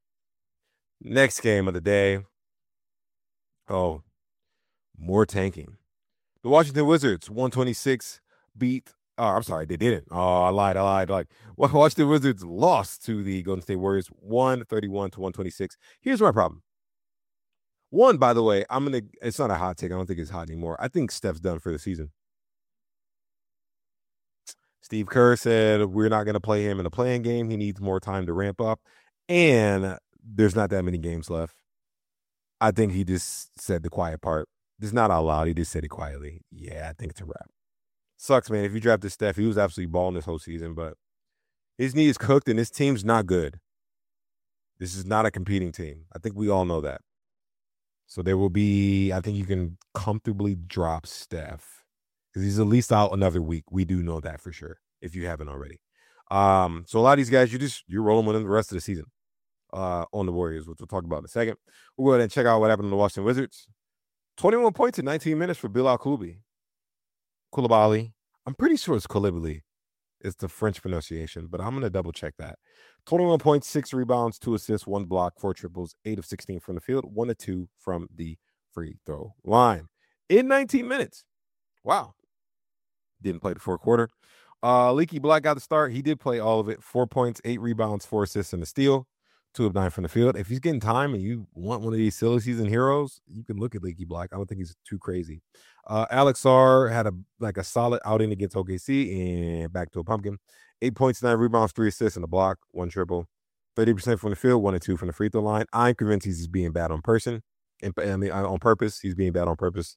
Next game of the day. More tanking. The Washington Wizards, 126, beat Oh, I'm sorry, they didn't. Oh, I lied. Like, Washington Wizards lost to the Golden State Warriors 131 to 126. Here's my problem. One, by the way, it's not a hot take. I don't think it's hot anymore. I think Steph's done for the season. Steve Kerr said we're not going to play him in a playing game. He needs more time to ramp up. And there's not that many games left. I think he just said the quiet part. It's not out loud. He just said it quietly. Yeah, I think it's a wrap. Sucks, man. If you drafted Steph, he was absolutely balling this whole season, but his knee is cooked and his team's not good. This is not a competing team. I think we all know that. So there will be, I think you can comfortably drop Steph because he's at least out another week. We do know that for sure, if you haven't already. So a lot of these guys, you're rolling with them the rest of the season on the Warriors, which we'll talk about in a second. We'll go ahead and check out what happened to the Washington Wizards. 21 points in 19 minutes for Bilal Coulibaly. I'm pretty sure it's Coulibaly. It's the French pronunciation, but I'm going to double check that. 21 points, 6 rebounds, 2 assists, 1 block, 4 triples, 8 of 16 from the field, 1 of 2 from the free throw line in 19 minutes. Wow. Didn't play the fourth quarter. Leaky Black got the start. He did play all of it. 4 points, 8 rebounds, 4 assists, and a steal. 2 of 9 from the field. If he's getting time and you want one of these silly season heroes, you can look at Leaky Black. I don't think he's too crazy. Alex Sarr had a solid outing against OKC and back to a pumpkin. 8 points, 9 rebounds, 3 assists, and a block, 1 triple. 30% from the field, 1 and 2 from the free throw line. I'm convinced he's being bad on purpose. He's being bad on purpose.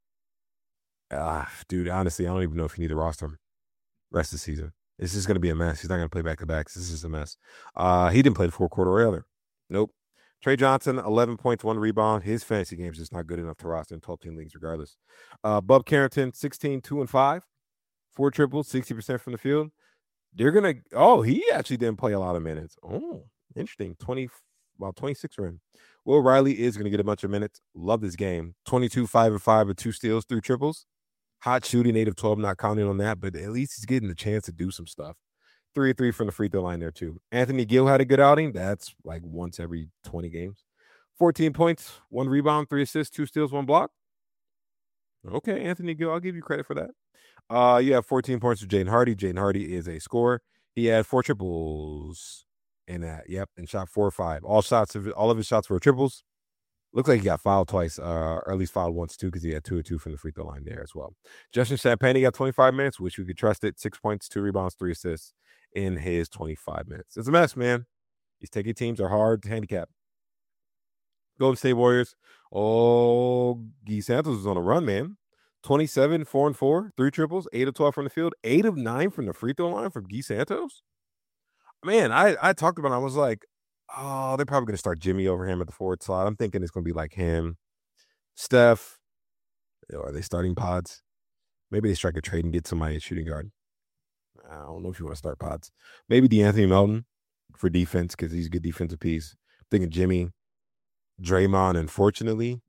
Dude, honestly, I don't even know if you need to roster him rest of the season. It's just going to be a mess. He's not going to play back-to-backs. This is a mess. He didn't play the fourth quarter either. Nope. Trey Johnson, 11 points, 1 rebound. His fantasy game's just not good enough to roster in 12-team leagues regardless. Bub Carrington, 16, 2 and 5. 4 triples, 60% from the field. He actually didn't play a lot of minutes. Oh, interesting. 26 for him. Will Riley is going to get a bunch of minutes. Love this game. 22, 5 and 5 with 2 steals, 3 triples. Hot shooting, 8 of 12, not counting on that, but at least he's getting the chance to do some stuff. 3 of 3 from the free throw line there, too. Anthony Gill had a good outing. That's like once every 20 games. 14 points, 1 rebound, 3 assists, 2 steals, 1 block. Okay, Anthony Gill, I'll give you credit for that. You have 14 points for Jaden Hardy. Jaden Hardy is a scorer. He had 4 triples in that. Yep, and shot 4 or 5. All of his shots were triples. Looks like he got fouled twice, or at least fouled once, too, because he had 2 of 2 from the free throw line there as well. Justin Champagnie got 25 minutes, which we could trust it. 6 points, 2 rebounds, 3 assists in his 25 minutes. It's a mess, man. These taking teams are hard to handicap. Golden State Warriors. Oh, Guy Santos is on a run, man. 27, 4 and 4, 3 triples, 8 of 12 from the field, 8 of 9 from the free throw line from Guy Santos. Man, I talked about it. I was like, oh, they're probably going to start Jimmy over him at the forward slot. I'm thinking it's going to be like him, Steph. Are they starting Pods? Maybe they strike a trade and get somebody at shooting guard. I don't know if you want to start Pods. Maybe DeAnthony Melton for defense because he's a good defensive piece. I'm thinking Jimmy, Draymond, unfortunately.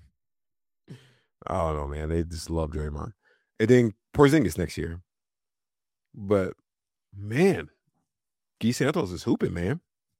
I don't know, man. They just love Draymond. And then Porzingis next year. But, man, Guy Santos is hooping, man.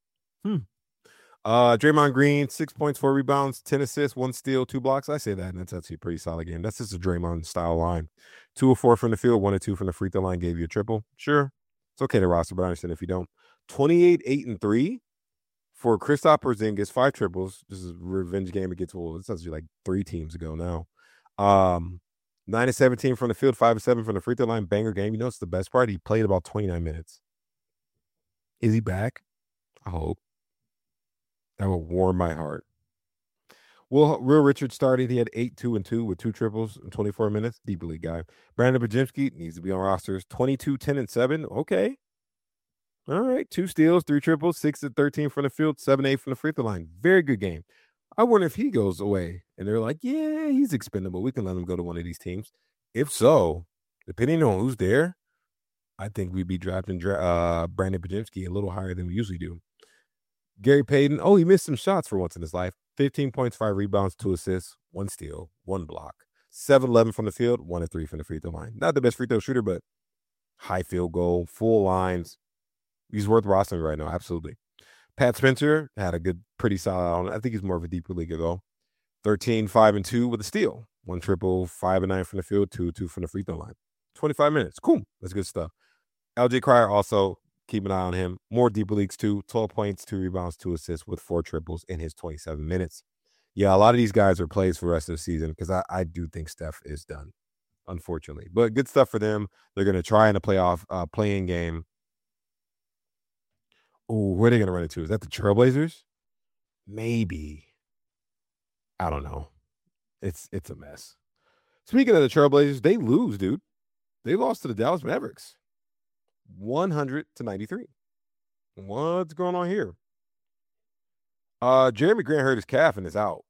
Draymond Green, 6 points, 4 rebounds, 10 assists, 1 steal, 2 blocks. I say that, and that's actually a pretty solid game. That's just a Draymond-style line. 2 of 4 from the field, 1 of 2 from the free throw line, gave you a triple. Sure, it's okay to roster, but I understand if you don't. 28, 8 and 3 for Kristaps Porzingis, 5 triples. This is a revenge game against Wolves. It's actually like 3 teams ago now. 9 of 17 from the field, 5 of 7 from the free throw line. Banger game. You know, it's the best part. He played about 29 minutes. Is he back? I hope. That will warm my heart. Will Richards started. He had 8, 2 and 2 with 2 triples in 24 minutes. Deep league guy. Brandon Podziemski needs to be on rosters. 22, 10 and 7. Okay. All right. 2 steals, 3 triples, 6 of 13 from the field, 7, 8 from the free throw line. Very good game. I wonder if he goes away. And they're like, yeah, he's expendable. We can let him go to one of these teams. If so, depending on who's there, I think we'd be drafting Brandon Podziemski a little higher than we usually do. Gary Payton, he missed some shots for once in his life. 15 points, 5 rebounds, 2 assists, 1 steal, 1 block. 7-11 from the field, 1 of 3 from the free throw line. Not the best free throw shooter, but high field goal, full lines. He's worth rostering right now, absolutely. Pat Spencer had a pretty solid. I think he's more of a deeper leaguer, though. 13, 5 and 2 with a steal. 1 triple, 5 and 9 from the field, 2 of 2 from the free throw line. 25 minutes. Cool. That's good stuff. LJ Cryer also, keep an eye on him. More deeper leagues too. 12 points, 2 rebounds, 2 assists with 4 triples in his 27 minutes. Yeah, a lot of these guys are plays for the rest of the season because I do think Steph is done, unfortunately. But good stuff for them. They're going to try in a playoff playing game. Oh, where are they going to run into? Is that the Trailblazers? Maybe. I don't know. It's a mess. Speaking of the Trailblazers, they lose, dude. They lost to the Dallas Mavericks. 100-93. What's going on here? Jeremy Grant hurt his calf and is out.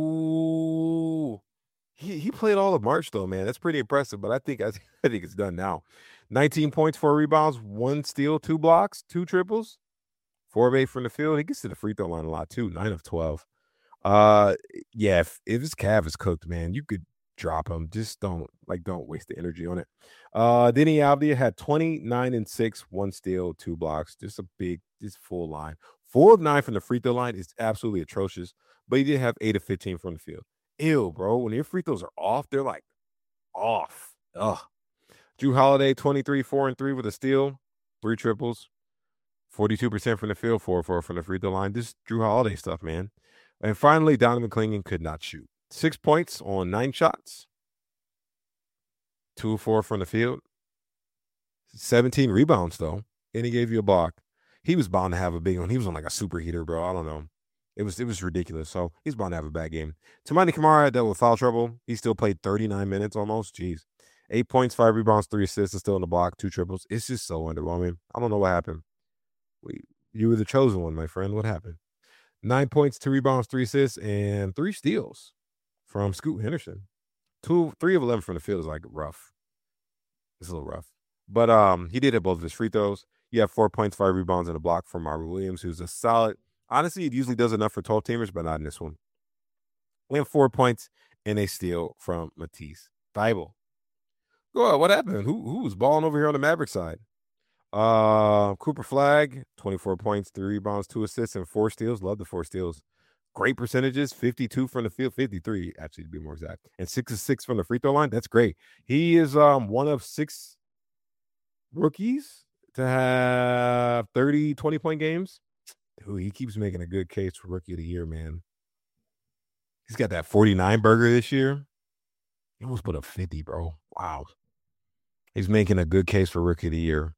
Ooh. He played all of March though, man. That's pretty impressive, but I think it's done now. 19 points, 4 rebounds, 1 steal, 2 blocks, 2 triples, 4 of 8 from the field. He gets to the free throw line a lot too, 9 of 12. Yeah, if his calf is cooked, man, you could drop him. Just don't waste the energy on it. Deni Avdija had 29 and 6, 1 steal, 2 blocks. Just full line. 4 of 9 from the free throw line is absolutely atrocious, but he did have 8 of 15 from the field. Ew, bro. When your free throws are off, they're like off. Ugh. Jrue Holiday, 23, 4 and 3 with a steal, 3 triples, 42% from the field, 4 from the free throw line. This Jrue Holiday stuff, man. And finally, Donovan Clingan could not shoot. 6 points on 9 shots, 2 of 4 from the field, 17 rebounds though, and he gave you a block. He was bound to have a big one. He was on like a superheater, bro. I don't know. It was ridiculous. So he's bound to have a bad game. Toumani Camara dealt with foul trouble. He still played 39 minutes almost. Jeez. 8 points, 5 rebounds, 3 assists, and still in the block, 2 triples. It's just so underwhelming. I don't know what happened. You were the chosen one, my friend. What happened? 9 points, 2 rebounds, 3 assists, and 3 steals from Scoot Henderson. 3 of 11 from the field is like rough. It's a little rough. But he did hit both of his free throws. You have 4 points, 5 rebounds, and a block from Marvin Williams, who's a solid. Honestly, it usually does enough for 12 teamers, but not in this one. We have 4 points and a steal from Matisse Thybulle. Go ahead. What happened? Who was balling over here on the Maverick side? Cooper Flagg, 24 points, 3 rebounds, 2 assists, and 4 steals. Love the 4 steals. Great percentages, 52 from the field, 53 actually to be more exact, and 6 of 6 from the free throw line. That's great. He is one of 6 rookies to have 30, 20-point games. Dude, he keeps making a good case for Rookie of the Year, man. He's got that 49 burger this year. He almost put up 50, bro. Wow. He's making a good case for Rookie of the Year.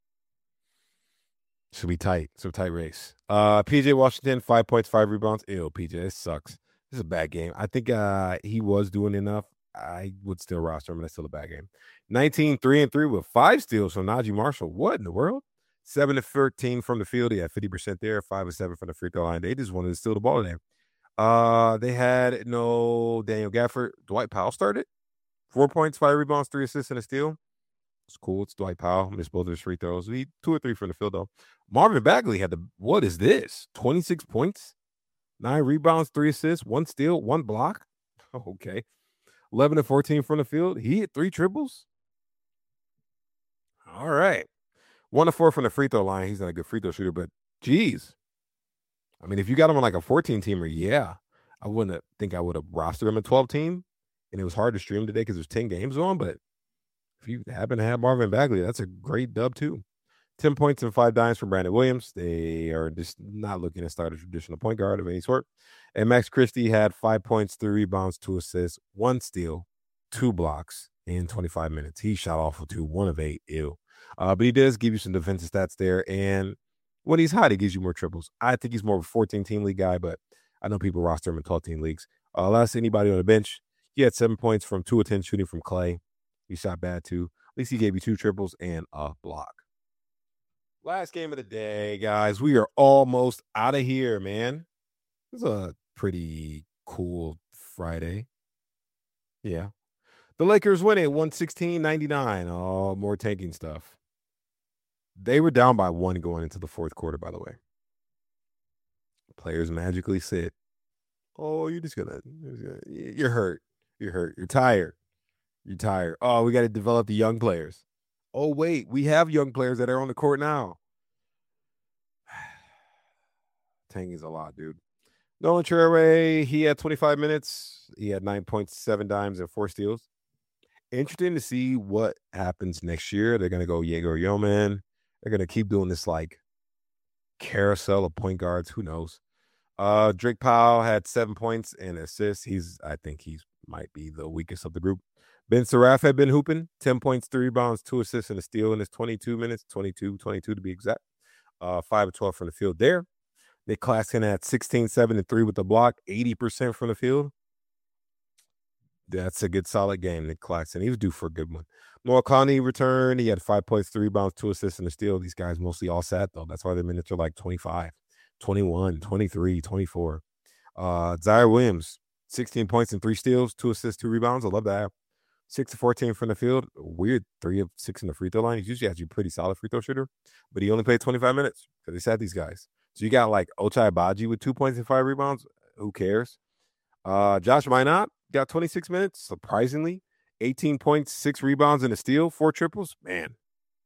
Should be tight. It's a tight race. PJ Washington, 5 points, 5 rebounds. Ew, PJ, this sucks. This is a bad game. I think he was doing enough. I would still roster him, and that's still a bad game. 19, 3 and 3 with 5 steals from Najee Marshall. What in the world? 7 of 13 from the field. He had 50% there. 5 of 7 from the free throw line. They just wanted to steal the ball there. They had no Daniel Gafford. Dwight Powell started. 4 points, 5 rebounds, 3 assists, and a steal. It's cool. It's Dwight Powell. Missed both of his free throws. He 2 or 3 from the field, though. Marvin Bagley had what is this? 26 points, 9 rebounds, 3 assists, 1 steal, 1 block. Okay. 11 of 14 from the field. He hit 3 triples. All right. 1 of 4 from the free throw line. He's not a good free throw shooter, but geez. I mean, if you got him on like a 14-teamer, yeah. I wouldn't think I would have rostered him a 12-team. And it was hard to stream today because there's 10 games on, but if you happen to have Marvin Bagley, that's a great dub too. 10 points and 5 dimes from Brandon Williams. They are just not looking to start a traditional point guard of any sort. And Max Christie had 5 points, 3 rebounds, 2 assists, 1 steal, 2 blocks in 25 minutes. He shot awful too, 1 of 8. Ew. But he does give you some defensive stats there. And when he's hot, he gives you more triples. I think he's more of a 14-team league guy, but I know people roster him in 12-team leagues. Last anybody on the bench, he had 7 points from 2 of 10 shooting from Clay. He shot bad too. At least he gave you 2 triples and a block. Last game of the day, guys. We are almost out of here, man. This is a pretty cool Friday. Yeah. The Lakers winning 116-99. Oh, more tanking stuff. They were down by 1 going into the fourth quarter, by the way. Players magically sit. Oh, you're hurt. You're hurt. You're tired. You're tired. Oh, we got to develop the young players. Oh, wait. We have young players that are on the court now. Tanking's a lot, dude. Nolan Traore, he had 25 minutes. He had 9 points, 7 dimes, and 4 steals. Interesting to see what happens next year. They're going to go Jaeger Yeoman. They're going to keep doing this like carousel of point guards. Who knows? Drake Powell had 7 points and assists. I think he's might be the weakest of the group. Ben Seraph had been hooping, 10 points, 3 rebounds, 2 assists, and a steal in his 22 minutes, 22 to be exact. 5 of 12 from the field there. Nick Claxton had 16, 7, and 3 with the block, 80% from the field. That's a good, solid game, Nick Claxton. He was due for a good one. Noah Conley returned. He had 5 points, 3 rebounds, 2 assists, and a steal. These guys mostly all sat, though. That's why their minutes are like 25, 21, 23, 24. Zaire Williams, 16 points and 3 steals, 2 assists, 2 rebounds. I love that. 6 to 14 from the field. Weird 3 of 6 in the free throw line. He's usually actually a pretty solid free throw shooter, but he only played 25 minutes because they sat these guys. So you got like Ochai Agbaji with 2 points and 5 rebounds. Who cares? Josh Minot got 26 minutes, surprisingly. 18 points, 6 rebounds, and a steal, 4 triples. Man.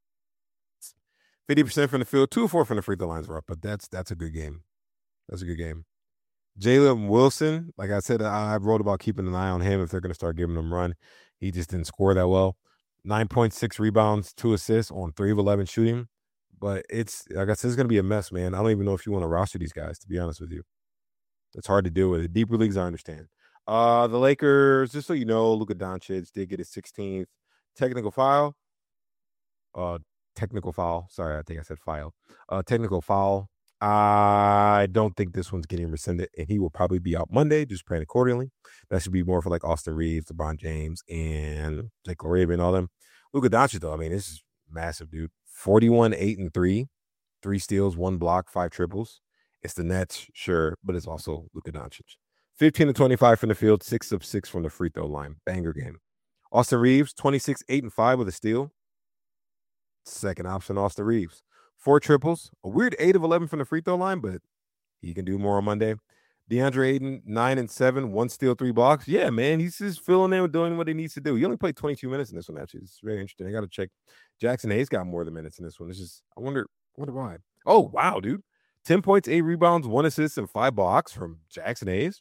50% from the field, 2 or 4 from the free throw lines were up, but that's a good game. That's a good game. Jalen Wilson, like I said, I wrote about keeping an eye on him if they're going to start giving him run. He just didn't score that well. 9.6 rebounds, 2 assists on 3 of 11 shooting. But it's, like I said, it's going to be a mess, man. I don't even know if you want to roster these guys, to be honest with you. It's hard to deal with. The deeper leagues, I understand. The Lakers, just so you know, Luka Doncic did get his 16th technical foul. Sorry, I think I said file. Technical foul. I don't think this one's getting rescinded, and he will probably be out Monday. Just praying accordingly. That should be more for like Austin Reeves, LeBron James, and Jake LaRavia and all them. Luka Doncic, though, I mean, this is massive, dude. 41, 8, and 3. 3 steals, 1 block, 5 triples. It's the Nets, sure, but it's also Luka Doncic. 15 to 25 from the field, 6 of 6 from the free throw line. Banger game. Austin Reeves, 26, 8, and 5 with a steal. Second option, Austin Reeves. 4 triples, a weird 8 of 11 from the free throw line, but he can do more on Monday. DeAndre Ayton, 9 and 7, 1 steal, 3 blocks. Yeah, man, he's just filling in, doing what he needs to do. He only played 22 minutes in this one, actually. It's very interesting. I got to check. Jackson Hayes got more than minutes in this one. It's just, I wonder why. Oh, wow, dude. 10 points, 8 rebounds, 1 assist, and 5 blocks from Jackson Hayes.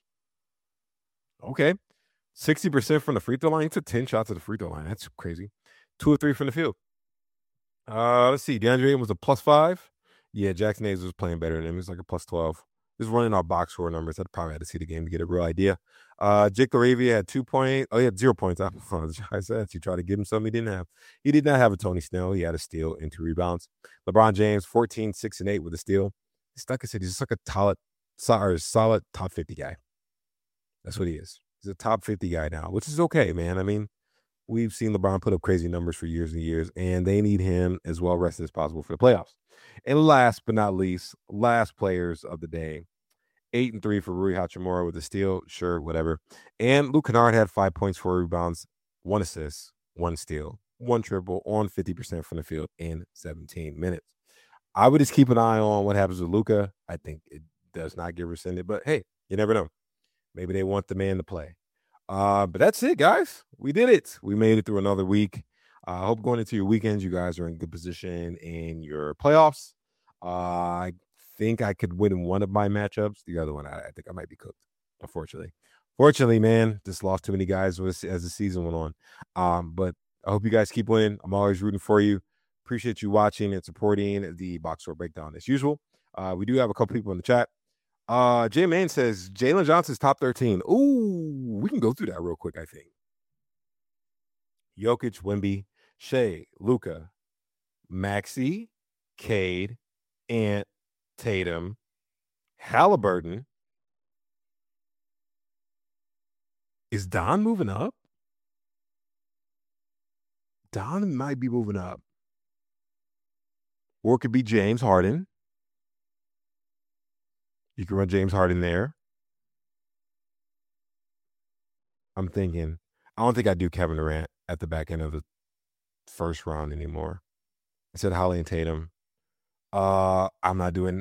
Okay. 60% from the free throw line. He took 10 shots at the free throw line. That's crazy. 2 or 3 from the field. Let's see. DeAndre Ayton was a +5. Yeah, Jackson Hayes was playing better than him. He was like a +12. Just running our box score numbers. I'd probably had to see the game to get a real idea. Jake LaRavia had 2 points. Oh, he had 0 points. I apologize. He tried to give him something he didn't have. He did not have a Tony Snell. He had a steal and 2 rebounds. LeBron James, 14, 6, and 8 with a steal. Like I said, he's just like a solid top 50 guy. That's what he is. He's a top 50 guy now, which is okay, man. I mean, we've seen LeBron put up crazy numbers for years and years, and they need him as well rested as possible for the playoffs. And last but not least, last players of the day, 8 and 3 for Rui Hachimura with a steal, sure, whatever. And Luke Kennard had 5 points, 4 rebounds, 1 assist, 1 steal, 1 triple on 50% from the field in 17 minutes. I would just keep an eye on what happens with Luka. I think it does not get rescinded, but hey, you never know. Maybe they want the man to play. But that's it, guys. We did it. We made it through another week. I hope going into your weekends, you guys are in good position in your playoffs. I think I could win in one of my matchups. The other one, I think I might be cooked, unfortunately. Fortunately, man, just lost too many guys as the season went on. But I hope you guys keep winning. I'm always rooting for you. Appreciate you watching and supporting the Box Score Breakdown as usual. We do have a couple people in the chat. Jay Main says Jalen Johnson's top 13. Ooh, we can go through that real quick, I think. Jokic, Wemby, Shea, Luka, Maxey, Cade, Ant, Tatum, Halliburton. Is Don moving up? Don might be moving up. Or it could be James Harden. You can run James Harden there. I'm thinking, I don't think I do Kevin Durant at the back end of the first round anymore. I said Holly and Tatum. I'm not doing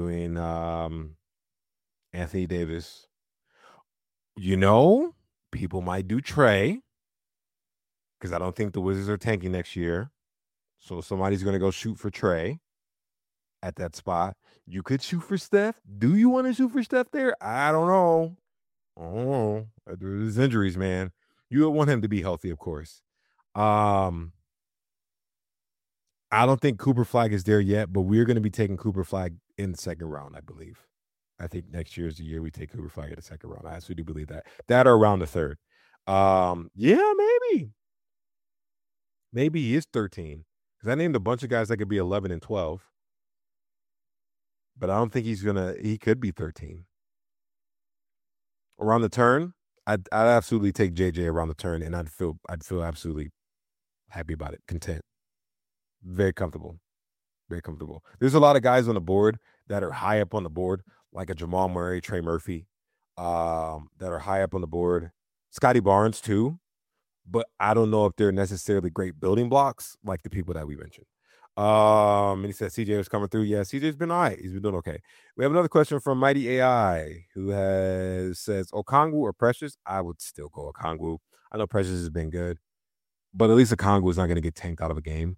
Anthony Davis. You know, people might do Trey because I don't think the Wizards are tanking next year. So somebody's going to go shoot for Trey at that spot. You could shoot for Steph. Do you want to shoot for Steph there? I don't know. There's injuries, man. You would want him to be healthy, of course. I don't think Cooper Flag is there yet, but we're going to be taking Cooper Flag in the second round, I believe. I think next year is the year we take Cooper Flag in the second round. I absolutely believe that. That or around the third. Yeah, maybe. Maybe he is 13. Because I named a bunch of guys that could be 11 and 12. But I don't think he could be 13. Around the turn, I'd absolutely take JJ around the turn, and I'd feel absolutely happy about it, content. Very comfortable. Very comfortable. There's a lot of guys on the board that are high up on the board, like a Jamal Murray, Trey Murphy, that are high up on the board. Scotty Barnes, too. But I don't know if they're necessarily great building blocks like the people that we mentioned. And he said CJ was coming through. Yeah, CJ's been all right. He's been doing okay. We have another question from Mighty AI who says Okongwu or Precious? I would still go Okongwu. I know Precious has been good, but at least Okongwu is not going to get tanked out of a game.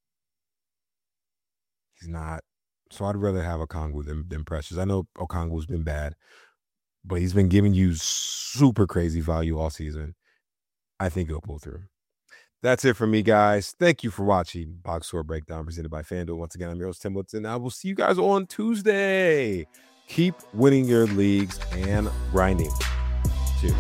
He's not. So I'd rather have Okongwu than Precious. I know Okongwu's been bad, but he's been giving you super crazy value all season. I think he'll pull through. That's it for me, guys. Thank you for watching Box Score Breakdown presented by FanDuel. Once again, I'm your host, Tim Woodson. I will see you guys on Tuesday. Keep winning your leagues and grinding. Cheers.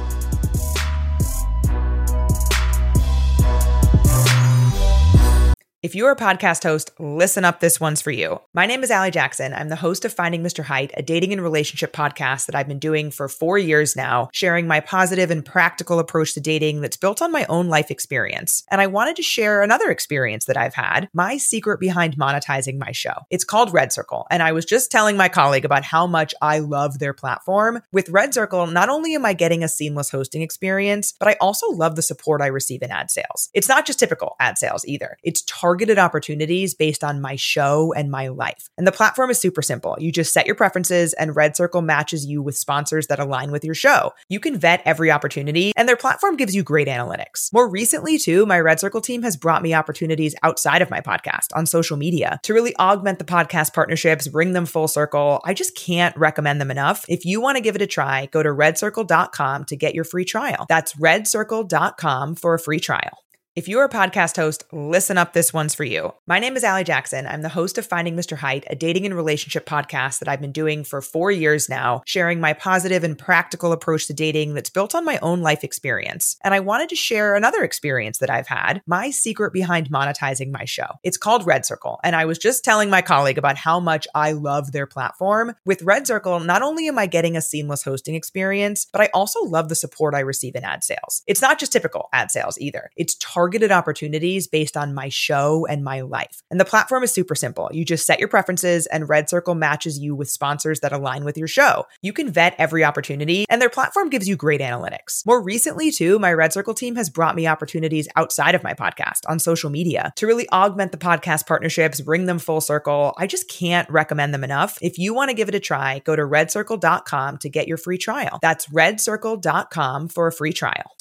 If you're a podcast host, listen up, this one's for you. My name is Allie Jackson. I'm the host of Finding Mr. Height, a dating and relationship podcast that I've been doing for 4 years now, sharing my positive and practical approach to dating that's built on my own life experience. And I wanted to share another experience that I've had, my secret behind monetizing my show. It's called Red Circle, and I was just telling my colleague about how much I love their platform. With Red Circle, not only am I getting a seamless hosting experience, but I also love the support I receive in ad sales. It's not just typical ad sales either. It's targeted opportunities based on my show and my life. And the platform is super simple. You just set your preferences and Red Circle matches you with sponsors that align with your show. You can vet every opportunity and their platform gives you great analytics. More recently too, my Red Circle team has brought me opportunities outside of my podcast on social media to really augment the podcast partnerships, bring them full circle. I just can't recommend them enough. If you want to give it a try, go to redcircle.com to get your free trial. That's redcircle.com for a free trial. If you're a podcast host, listen up, this one's for you. My name is Allie Jackson. I'm the host of Finding Mr. Height, a dating and relationship podcast that I've been doing for 4 years now, sharing my positive and practical approach to dating that's built on my own life experience. And I wanted to share another experience that I've had, my secret behind monetizing my show. It's called Red Circle, and I was just telling my colleague about how much I love their platform. With Red Circle, not only am I getting a seamless hosting experience, but I also love the support I receive in ad sales. It's not just typical ad sales either. It's targeted opportunities based on my show and my life. And the platform is super simple. You just set your preferences and Red Circle matches you with sponsors that align with your show. You can vet every opportunity and their platform gives you great analytics. More recently too, my Red Circle team has brought me opportunities outside of my podcast on social media to really augment the podcast partnerships, bring them full circle. I just can't recommend them enough. If you want to give it a try, go to redcircle.com to get your free trial. That's redcircle.com for a free trial.